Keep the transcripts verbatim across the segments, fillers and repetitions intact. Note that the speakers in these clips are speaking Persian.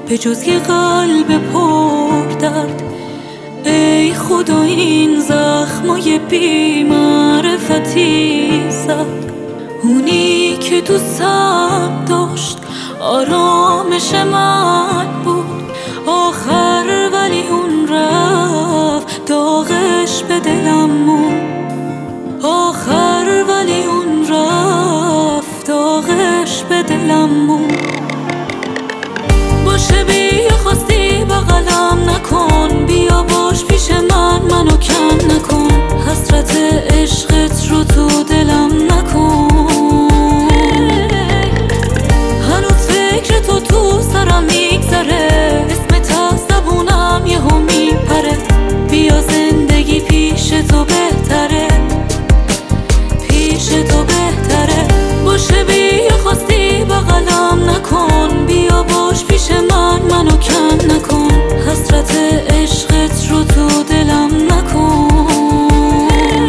به جز یه قلب پر درد. ای خدا این زخمای بی معرفتی زد، اونی که دوستم داشت آرامش من بود آخر، ولی اون رفت داغش به دلم موند آخر، ولی اون رفت داغش به دلم موند. باشه بیا خواستی بغلم نکن، بیا باش پیش من منو کم نکن، حسرت عشقت رو تو دلم نکن. هنوز فکر تو تو سرم میگذره، اسمت از زبونم یهو میپره، بیا زندگی پیش تو بهتره پیش تو بهتره. باشه بیا خواستی بغلم نکن، بیا باش پیش من منو کم نکن، حسرت عشقت رو تو دلم نکن.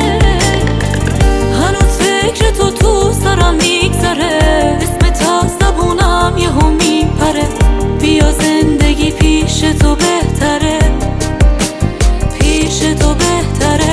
هنوز فکر تو تو سرم میگذره، اسمت از زبونم یهو میپره، بیا زندگی پیش تو بهتره پیش تو بهتره.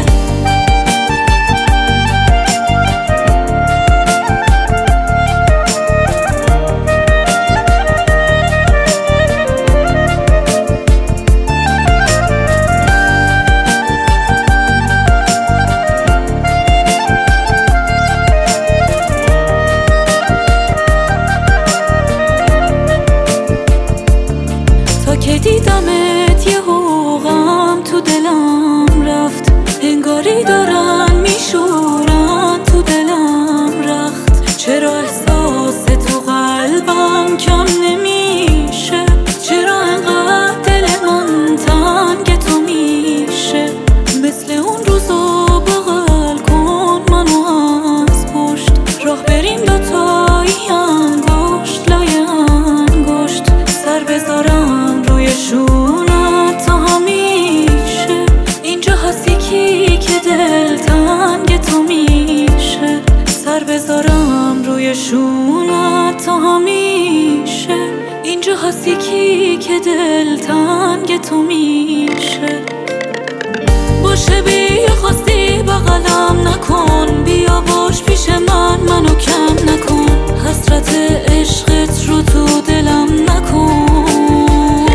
که دیدمت یه غم تو دلم رفت، انگاری دارن میشورن تو دلم رخت. چرا احساس تو قلبم کم نمیشه، چرا انقدر دل من تنگ تو میشه. مثل اون روزا بغل کن منو از پشت، راه بریم دوتایی انگشت لای انگشت، سر بذارم روی شونت تا همیشه. اینجا هستی کی که دل تنگ تو میشه، سر بذارم روی شونت تا همیشه. اینجا هستی کی که دل تنگ تو میشه. باشه بیا خواستی بغلم نکن، بیا باش پیش من منو کم نکن، حسرت عشقت رو تو دلم نکن.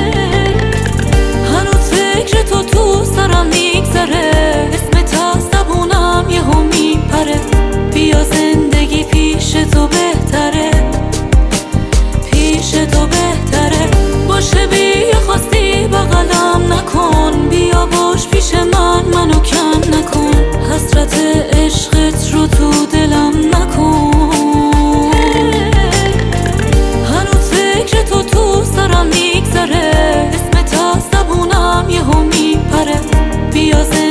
هنوز فکر تو تو سرم میگذره، اسمت از زبونم یهو میپره، بیا زندگی پیش تو بهتره پیش تو بهتره. باشه بیا خواستی بغلم نکن، بیا باش پیش من منو کم نکن، حسرت عشقت رو تو دلم نکن. هنوز فکر تو تو سرم میگذره، اسمت از زبونم یهو میپره، بیا